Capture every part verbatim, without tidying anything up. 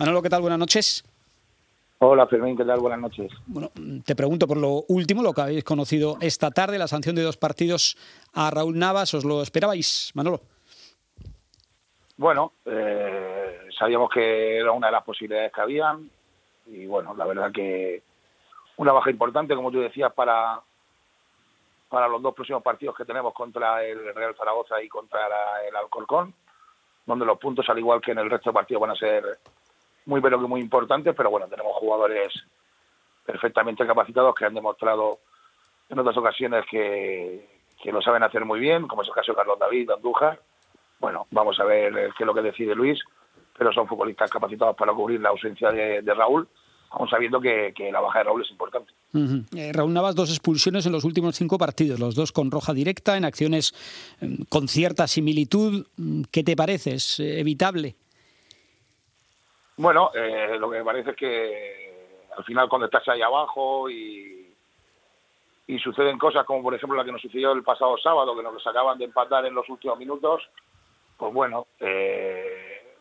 Manolo, ¿qué tal? Buenas noches. Hola Fermín, ¿qué tal? Buenas noches. Bueno, te pregunto por lo último, lo que habéis conocido esta tarde, la sanción de dos partidos a Raúl Navas. ¿Os lo esperabais, Manolo? Bueno, eh, sabíamos que era una de las posibilidades que habían y bueno, la verdad que una baja importante, como tú decías, para, para los dos próximos partidos que tenemos contra el Real Zaragoza y contra la, el Alcorcón, donde los puntos, al igual que en el resto de partidos, van a ser muy pero que muy importantes, pero bueno, tenemos jugadores perfectamente capacitados que han demostrado en otras ocasiones que, que lo saben hacer muy bien, como es el caso de Carlos David, Andújar. Bueno, vamos a ver qué es lo que decide Luis, pero son futbolistas capacitados para cubrir la ausencia de, de Raúl, aún sabiendo que, que la baja de Raúl es importante. Uh-huh. Eh, Raúl Navas, dos expulsiones en los últimos cinco partidos, los dos con roja directa, en acciones eh, con cierta similitud. ¿Qué te parece? ¿Es eh, evitable? Bueno, eh, lo que me parece es que al final cuando estás ahí abajo y, y suceden cosas como por ejemplo la que nos sucedió el pasado sábado, que nos acaban de empatar en los últimos minutos, pues bueno, eh,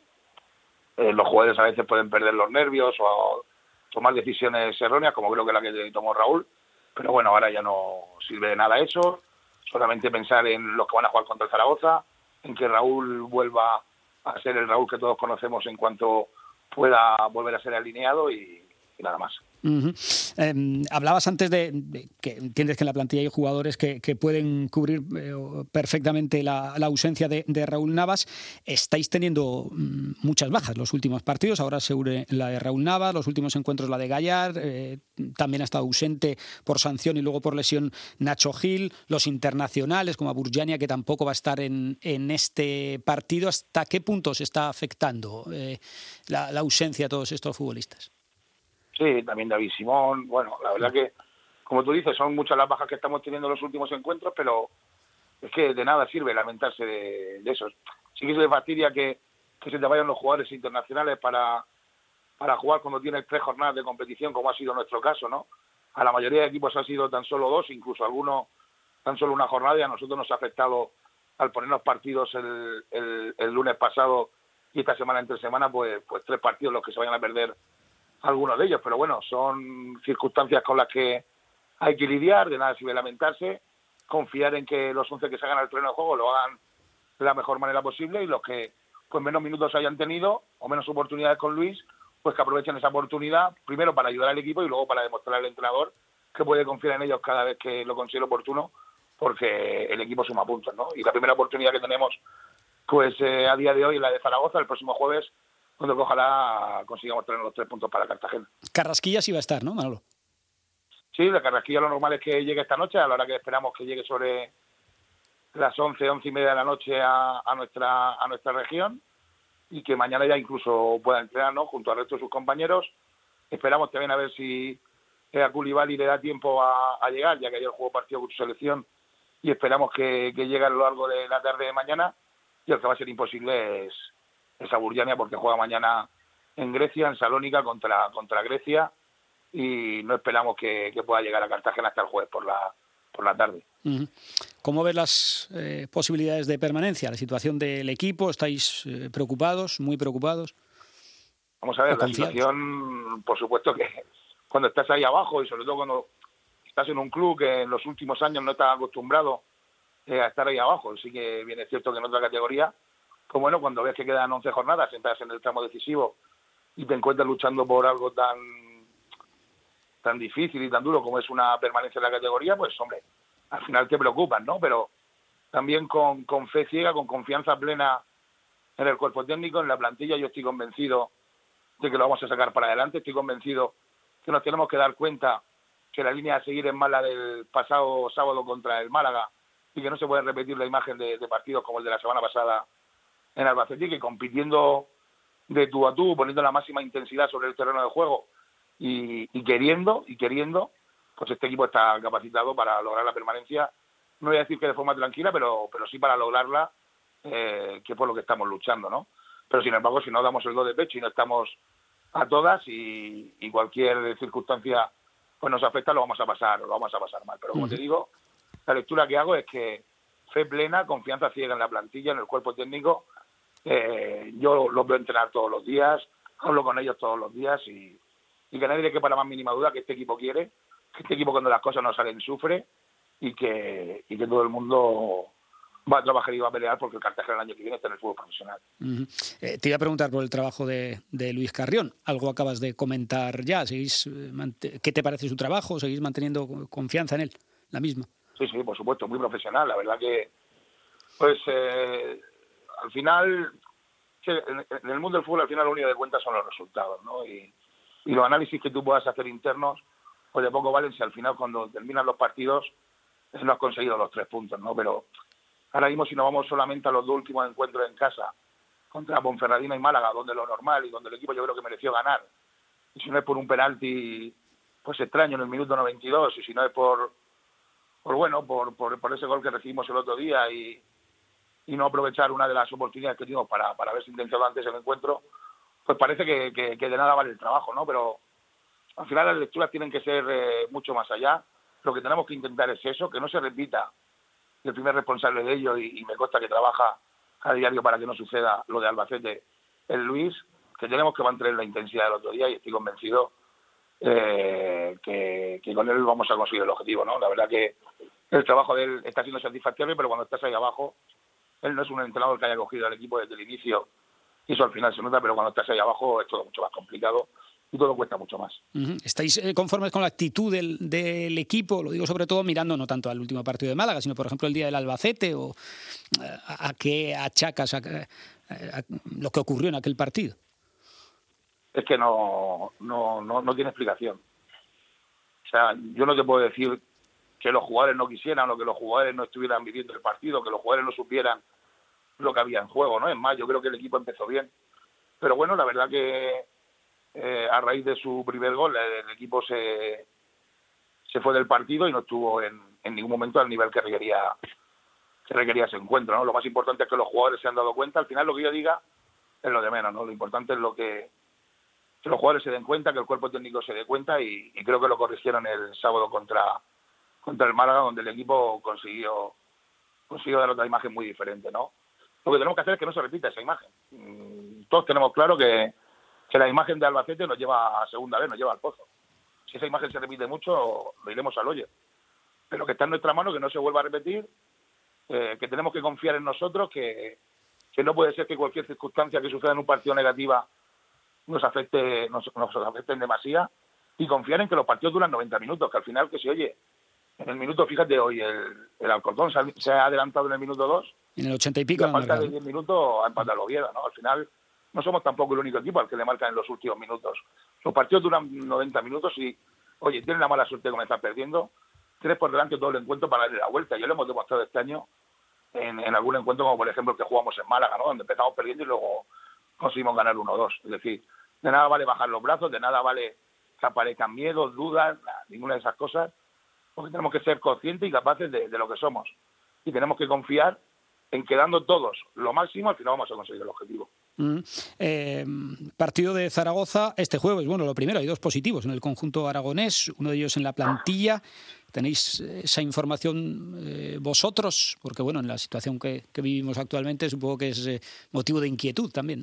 eh, los jugadores a veces pueden perder los nervios o tomar decisiones erróneas, como creo que la que tomó Raúl, pero bueno, ahora ya no sirve de nada eso, solamente pensar en los que van a jugar contra el Zaragoza, en que Raúl vuelva a ser el Raúl que todos conocemos en cuanto pueda volver a ser alineado y, y nada más. Uh-huh. Eh, hablabas antes de, de que entiendes que en la plantilla hay jugadores que, que pueden cubrir eh, perfectamente la, la ausencia de, de Raúl Navas. Estáis teniendo mm, muchas bajas los últimos partidos, ahora se une la de Raúl Navas, los últimos encuentros la de Gallar, eh, también ha estado ausente por sanción y luego por lesión Nacho Gil, los internacionales como a Burjania, que tampoco va a estar en, en este partido. ¿Hasta qué punto se está afectando eh, la, la ausencia de todos estos futbolistas? Sí, también David Simón. Bueno, la verdad que, como tú dices, son muchas las bajas que estamos teniendo en los últimos encuentros, pero es que de nada sirve lamentarse de, de esos. Sí que se fastidia que, que se te vayan los jugadores internacionales para, para jugar cuando tienes tres jornadas de competición, como ha sido nuestro caso, ¿no? A la mayoría de equipos ha sido tan solo dos, incluso algunos tan solo una jornada, y a nosotros nos ha afectado al ponernos partidos el, el, el lunes pasado y esta semana entre semana, pues, pues tres partidos los que se vayan a perder algunos de ellos, pero bueno, son circunstancias con las que hay que lidiar, de nada sirve lamentarse, confiar en que los once que se hagan al terreno de juego lo hagan de la mejor manera posible y los que pues menos minutos hayan tenido o menos oportunidades con Luis, pues que aprovechen esa oportunidad, primero para ayudar al equipo y luego para demostrar al entrenador que puede confiar en ellos cada vez que lo considere oportuno, porque el equipo suma puntos, ¿no? Y la primera oportunidad que tenemos pues eh, a día de hoy es la de Zaragoza, el próximo jueves, cuando ojalá consigamos tener los tres puntos para Cartagena. Carrasquilla sí va a estar, ¿no, Manolo? Sí, la Carrasquilla lo normal es que llegue esta noche, a la hora que esperamos que llegue sobre las once, once y media de la noche a, a nuestra a nuestra región y que mañana ya incluso pueda entrenar, ¿no?, junto al resto de sus compañeros. Esperamos también a ver si a Koulibaly le da tiempo a, a llegar, ya que ayer jugó partido con su selección y esperamos que, que llegue a lo largo de la tarde de mañana, y el que va a ser imposible es esa Burjania, porque juega mañana en Grecia, en Salónica, contra, contra Grecia, y no esperamos que, que pueda llegar a Cartagena hasta el jueves por la, por la tarde. Uh-huh. ¿Cómo ves las eh, posibilidades de permanencia, la situación del equipo? ¿Estáis eh, preocupados, muy preocupados? Vamos a ver, la situación, por supuesto que cuando estás ahí abajo y sobre todo cuando estás en un club que en los últimos años no estás acostumbrado eh, a estar ahí abajo, sí que bien es cierto que en otra categoría, pues bueno, cuando ves que quedan once jornadas, entras en el tramo decisivo y te encuentras luchando por algo tan tan difícil y tan duro como es una permanencia en la categoría, pues hombre, al final te preocupas, ¿no? Pero también con, con fe ciega, con confianza plena en el cuerpo técnico, en la plantilla, yo estoy convencido de que lo vamos a sacar para adelante, estoy convencido que nos tenemos que dar cuenta que la línea a seguir es mala del pasado sábado contra el Málaga y que no se puede repetir la imagen de, de partidos como el de la semana pasada en Albacete, que compitiendo de tú a tú, poniendo la máxima intensidad sobre el terreno de juego y, y queriendo, y queriendo, pues este equipo está capacitado para lograr la permanencia. No voy a decir que de forma tranquila, pero, pero sí para lograrla, eh, que es por lo que estamos luchando, ¿no? Pero sin embargo, si no damos el do de pecho y no estamos a todas y, y cualquier circunstancia pues nos afecta, lo vamos a pasar, lo vamos a pasar mal. Pero como te digo, la lectura que hago es que fe plena, confianza ciega en la plantilla, en el cuerpo técnico. Eh, yo los veo entrenar todos los días, hablo con ellos todos los días y, y que nadie le quepa la más mínima duda que este equipo quiere, que este equipo cuando las cosas no salen sufre y que, y que todo el mundo va a trabajar y va a pelear porque el Cartagena el año que viene está en el fútbol profesional. Uh-huh. Eh, te iba a preguntar por el trabajo de, de Luis Carrión. Algo acabas de comentar ya. ¿Seguís, ¿Qué te parece su trabajo? ¿Seguís manteniendo confianza en él? La misma. Sí, sí, por supuesto, muy profesional. La verdad que, pues, eh, al final, en el mundo del fútbol, al final lo único que cuenta son los resultados, ¿no? Y, y los análisis que tú puedas hacer internos, pues de poco valen si al final cuando terminan los partidos no has conseguido los tres puntos, ¿no? Pero ahora mismo si nos vamos solamente a los dos últimos encuentros en casa, contra Ponferradina y Málaga, donde lo normal y donde el equipo yo creo que mereció ganar, y si no es por un penalti pues extraño en el minuto noventa y dos, y si no es por, por bueno, por, por, por ese gol que recibimos el otro día y, y no aprovechar una de las oportunidades que tuvimos para, para haber sentenciado antes el encuentro, pues parece que, que, que de nada vale el trabajo, ¿no? Pero al final las lecturas tienen que ser eh, mucho más allá. Lo que tenemos que intentar es eso, que no se repita. El primer responsable de ello, y, y me consta que trabaja a diario para que no suceda lo de Albacete, es Luis, que tenemos que mantener la intensidad del otro día y estoy convencido eh, que, que con él vamos a conseguir el objetivo, ¿no? La verdad que el trabajo de él está siendo satisfactorio, pero cuando estás ahí abajo, él no es un entrenador que haya cogido al equipo desde el inicio y eso al final se nota, pero cuando estás ahí abajo es todo mucho más complicado y todo cuesta mucho más. Uh-huh. ¿Estáis eh, conformes con la actitud del, del equipo? Lo digo sobre todo mirando no tanto al último partido de Málaga, sino por ejemplo el día del Albacete, o a, a qué achacas a, a, a lo que ocurrió en aquel partido. Es que no, no, no, no tiene explicación. O sea, yo no te puedo decir que los jugadores no quisieran o que los jugadores no estuvieran viviendo el partido, que los jugadores no supieran lo que había en juego, ¿no? Es más, yo creo que el equipo empezó bien. Pero bueno, la verdad que eh, a raíz de su primer gol el, el equipo se, se fue del partido y no estuvo en, en ningún momento al nivel que requería, que requería ese encuentro, ¿no? Lo más importante es que los jugadores se han dado cuenta. Al final lo que yo diga es lo de menos, ¿no? Lo importante es lo que, que los jugadores se den cuenta, que el cuerpo técnico se dé cuenta y, y creo que lo corrigieron el sábado contra, contra el Málaga, donde el equipo consiguió, consiguió dar otra imagen muy diferente, ¿no? Lo que tenemos que hacer es que no se repita esa imagen. Todos tenemos claro que, que la imagen de Albacete nos lleva a segunda vez, nos lleva al pozo. Si esa imagen se repite mucho, lo iremos al hoyo. Pero que está en nuestra mano que no se vuelva a repetir, eh, que tenemos que confiar en nosotros, que, que no puede ser que cualquier circunstancia que suceda en un partido negativa nos afecte, nos, nos afecte en demasía, y confiar en que los partidos duran noventa minutos, que al final, que se oye, en el minuto, fíjate, hoy el, el Alcorcón se ha, se ha adelantado en el minuto dos, en el ochenta y pico, y a falta de diez minutos ha empatado el Oviedo, ¿no? Al final no somos tampoco el único equipo al que le marcan en los últimos minutos. Los partidos duran noventa minutos y, oye, tienen la mala suerte de comenzar perdiendo, tienes por delante todo el encuentro para darle la vuelta. Ya lo hemos demostrado este año en, en algún encuentro, como por ejemplo el que jugamos en Málaga, ¿no? Donde empezamos perdiendo y luego conseguimos ganar uno dos. Es decir, de nada vale bajar los brazos, de nada vale que aparezcan miedos, dudas, nada, ninguna de esas cosas, porque tenemos que ser conscientes y capaces de, de lo que somos. Y tenemos que confiar en que dando todos lo máximo, al final vamos a conseguir el objetivo. Mm. Eh, partido de Zaragoza este jueves. Bueno, lo primero, hay dos positivos en el conjunto aragonés, uno de ellos en la plantilla. ¿Tenéis esa información eh, vosotros? Porque bueno, en la situación que, que vivimos actualmente supongo que es eh, motivo de inquietud también.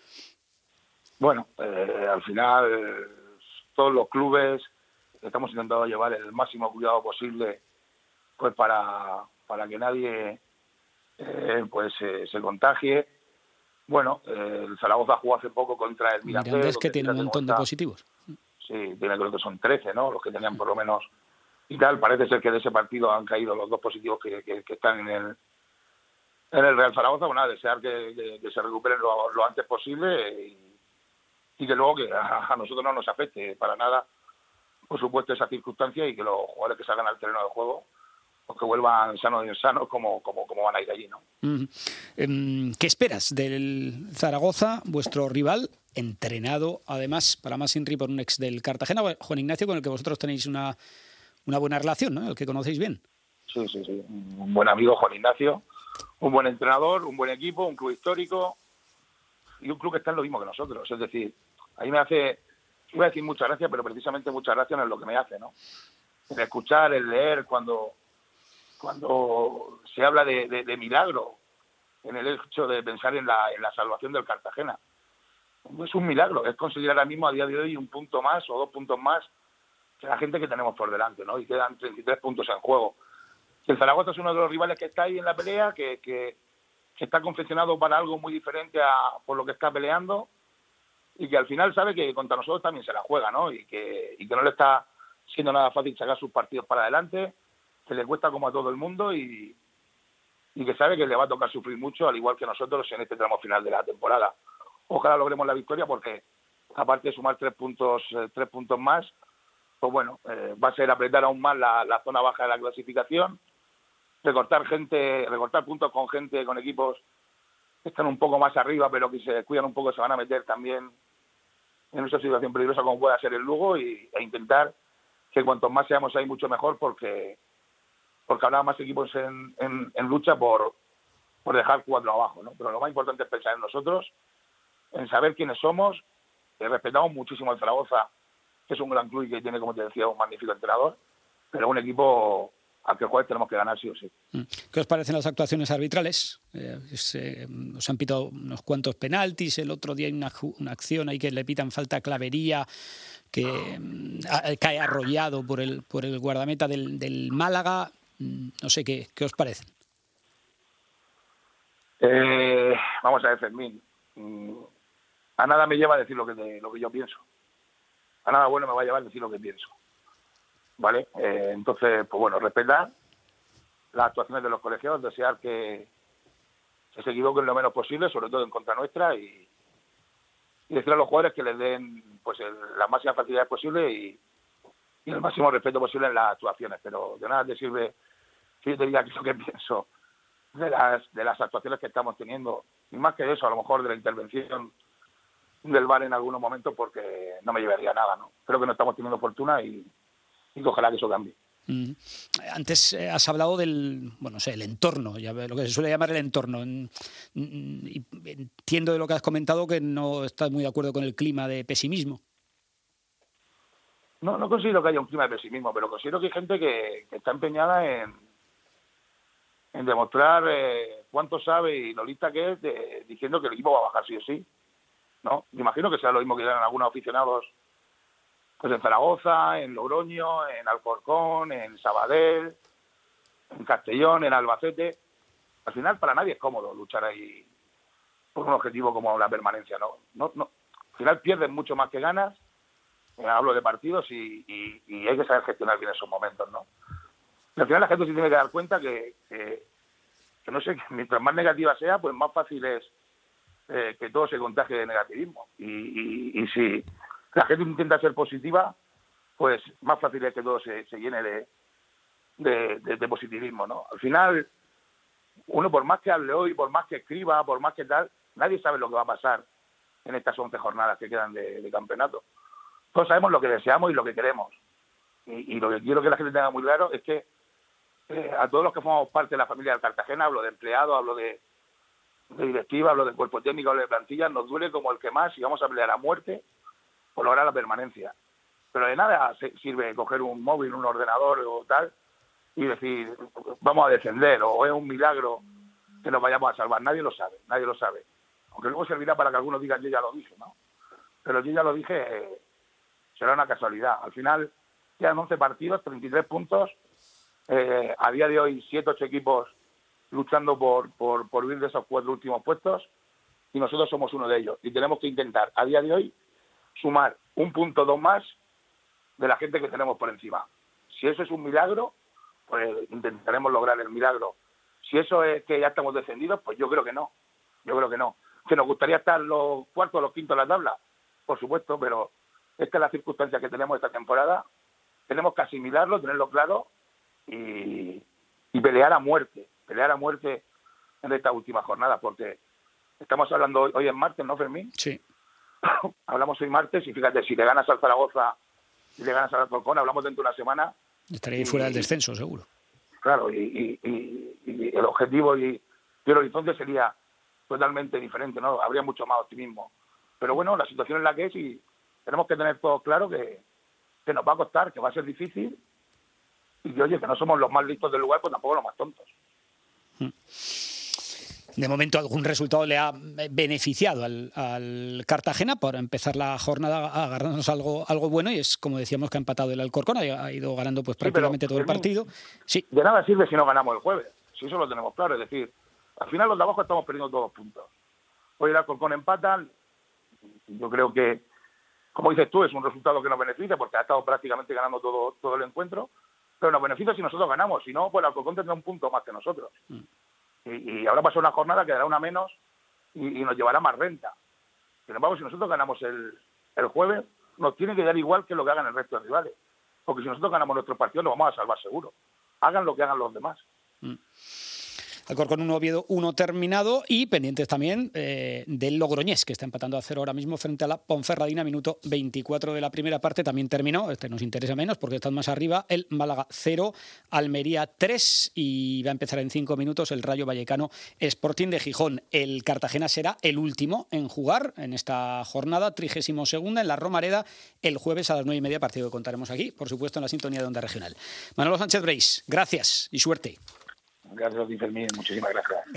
Bueno, eh, al final todos los clubes estamos intentando llevar el máximo cuidado posible, pues para, para que nadie eh, pues eh, se contagie. Bueno, eh, el Zaragoza jugó hace poco contra el Mirandés. Mirandés, que tiene un montón de positivos. Sí, tiene, creo que son trece, ¿no? Los que tenían por lo menos y tal. Parece ser que de ese partido han caído los dos positivos que, que, que están en el en el Real Zaragoza. Bueno, a desear que, que, que se recuperen lo, lo antes posible y, y que luego que a, a nosotros no nos afecte para nada, por supuesto, esa circunstancia, y que los jugadores que salgan al terreno de juego pues que vuelvan sanos y sanos como, como, como van a ir allí, ¿no? Mm. ¿Qué esperas del Zaragoza, vuestro rival, entrenado además, para más Inri, por un ex del Cartagena, Juan Ignacio, con el que vosotros tenéis una, una buena relación, ¿no? El que conocéis bien. Sí, sí, sí. Un buen amigo, Juan Ignacio, un buen entrenador, un buen equipo, un club histórico y un club que está en lo mismo que nosotros. Es decir, a mí me hace, voy a decir muchas gracias, pero precisamente muchas gracias no es lo que me hace, ¿no? El escuchar, el leer, cuando cuando se habla de, de, de milagro, en el hecho de pensar en la, en la salvación del Cartagena. es un milagro, es conseguir ahora mismo a día de hoy un punto más o dos puntos más que la gente que tenemos por delante, ¿no? Y quedan treinta y tres puntos en juego. El Zaragoza es uno de los rivales que está ahí en la pelea, que, que, que está confeccionado para algo muy diferente a por lo que está peleando, y que al final sabe que contra nosotros también se la juega, ¿no? Y que, y que no le está siendo nada fácil sacar sus partidos para adelante, que le cuesta como a todo el mundo, y, y que sabe que le va a tocar sufrir mucho, al igual que nosotros en este tramo final de la temporada. Ojalá logremos la victoria, porque aparte de sumar tres puntos, eh, tres puntos más, pues bueno, eh, va a ser apretar aún más la, la zona baja de la clasificación, recortar gente, recortar puntos con gente, con equipos que están un poco más arriba, pero que se descuidan un poco, se van a meter también en esa situación peligrosa como pueda ser el Lugo, y, e intentar que cuantos más seamos ahí mucho mejor, porque porque habrá más equipos en, en, en lucha por, por dejar cuatro abajo, ¿no? Pero lo más importante es pensar en nosotros, en saber quiénes somos, que respetamos muchísimo al Zaragoza, que es un gran club y que tiene, como te decía, un magnífico entrenador, pero un equipo al que el jueves tenemos que ganar sí o sí. ¿Qué os parecen las actuaciones arbitrales? Eh, se, os han pitado unos cuantos penaltis, el otro día hay una, una acción ahí que le pitan falta a Clavería, que a, cae arrollado por el por el guardameta del, del Málaga. No sé, ¿qué, qué os parecen? Eh, vamos a ver, Fermín. A nada me lleva a decir lo que, te, lo que yo pienso. A nada bueno me va a llevar a decir lo que pienso. ¿Vale? Eh, entonces, pues bueno, respetar las actuaciones de los colegiados, desear que, que se equivoquen lo menos posible, sobre todo en contra nuestra, y, y decir a los jugadores que les den pues el, las máximas facilidades posibles y, y el máximo respeto posible en las actuaciones. Pero de nada te sirve que yo te diga que es lo que pienso de las, de las actuaciones que estamos teniendo, y más que eso, a lo mejor de la intervención del V A R en algunos momentos, porque no me llevaría a nada, ¿no? Creo que no estamos teniendo fortuna y y ojalá que eso cambie. Mm. Antes eh, has hablado del, bueno, no sé, el entorno, ya lo que se suele llamar el entorno. Y entiendo de lo que has comentado que no estás muy de acuerdo con el clima de pesimismo. No, no considero que haya un clima de pesimismo, pero considero que hay gente que, que está empeñada en, en demostrar eh, cuánto sabe y lo lista que es, de, diciendo que el equipo va a bajar sí o sí, ¿no? Me imagino que sea lo mismo que dirán algunos aficionados pues en Zaragoza, en Logroño, en Alcorcón, en Sabadell, en Castellón, en Albacete. Al final para nadie es cómodo luchar ahí por un objetivo como la permanencia, ¿no? no, no. Al final pierden mucho más que ganas, eh, hablo de partidos, y, y, y hay que saber gestionar bien esos momentos, ¿no? Y al final la gente se tiene que dar cuenta que, que, que no sé, que mientras más negativa sea, pues más fácil es eh, que todo se contagie de negativismo. Y, y, y si la gente intenta ser positiva, pues más fácil es que todo se, se llene de, de, de, de positivismo, ¿no? Al final, uno por más que hable hoy, por más que escriba, por más que tal, nadie sabe lo que va a pasar en estas once jornadas que quedan de, de campeonato. Todos sabemos lo que deseamos y lo que queremos. Y, y lo que quiero que la gente tenga muy claro es que eh, a todos los que formamos parte de la familia del Cartagena, hablo de empleados, hablo de, de directiva, hablo del cuerpo técnico, hablo de plantilla, nos duele como el que más y vamos a pelear a muerte por lograr la permanencia. Pero de nada sirve coger un móvil, un ordenador o tal y decir, vamos a descender, o es un milagro que nos vayamos a salvar. Nadie lo sabe, nadie lo sabe. Aunque luego servirá para que algunos digan, yo ya lo dije, ¿no? Pero yo ya lo dije, eh, será una casualidad. Al final quedan once partidos, treinta y tres puntos. Eh, a día de hoy, siete, ocho equipos luchando por, por, por huir de esos cuatro últimos puestos, y nosotros somos uno de ellos. Y tenemos que intentar, a día de hoy, sumar un punto dos más de la gente que tenemos por encima. Si eso es un milagro, pues intentaremos lograr el milagro. Si eso es que ya estamos descendidos, pues yo creo que no. Yo creo que no. ¿Que nos gustaría estar los cuartos o los quintos en la tabla? Por supuesto, pero esta es la circunstancia que tenemos esta temporada. Tenemos que asimilarlo, tenerlo claro y, y pelear a muerte. Pelear a muerte en esta última jornada, porque estamos hablando hoy, hoy es martes, ¿no, Fermín? Sí. Hablamos hoy martes y fíjate, si le ganas al Zaragoza y le ganas al Alcorcón, hablamos dentro de una semana. Estaría ahí fuera del descenso, seguro. Claro, y, y, y, y el objetivo y, y el horizonte sería totalmente diferente, ¿no? Habría mucho más optimismo. Pero bueno, la situación es la que es y tenemos que tener todo claro que, que nos va a costar, que va a ser difícil y que, oye, que no somos los más listos del lugar, pues tampoco los más tontos. De momento algún resultado le ha beneficiado al, al Cartagena por empezar la jornada agarrándonos algo, algo bueno, y es como decíamos que ha empatado el Alcorcón, ha ido ganando pues prácticamente sí, pero, todo el partido. Sí. De nada sirve si no ganamos el jueves, si eso lo tenemos claro, es decir, al final los de abajo estamos perdiendo todos los puntos. Hoy el Alcorcón empatan, yo creo que, como dices tú, es un resultado que nos beneficia porque ha estado prácticamente ganando todo, todo el encuentro, pero nos beneficia si nosotros ganamos, si no, pues el Alcorcón tendrá un punto más que nosotros. Mm. Y, y ahora pasó una jornada, quedará una menos y, y nos llevará más renta. Sin embargo, si nosotros ganamos el, el jueves, nos tiene que dar igual que lo que hagan el resto de rivales. Porque si nosotros ganamos nuestro partido, lo vamos a salvar seguro. Hagan lo que hagan los demás. Mm. Alcorcón uno, Oviedo uno terminado, y pendientes también eh, del Logroñés, que está empatando a cero ahora mismo frente a la Ponferradina, minuto veinticuatro de la primera parte, también terminó, este nos interesa menos porque están más arriba, el Málaga cero, Almería tres, y va a empezar en cinco minutos el Rayo Vallecano Sporting de Gijón. El Cartagena será el último en jugar en esta jornada, trigésimo segunda, en la Romareda, el jueves a las nueve y media, partido que contaremos aquí, por supuesto en la sintonía de Onda Regional. Manolo Sánchez Breis, gracias y suerte. Gracias a ti, Fermín. Muchísimas gracias.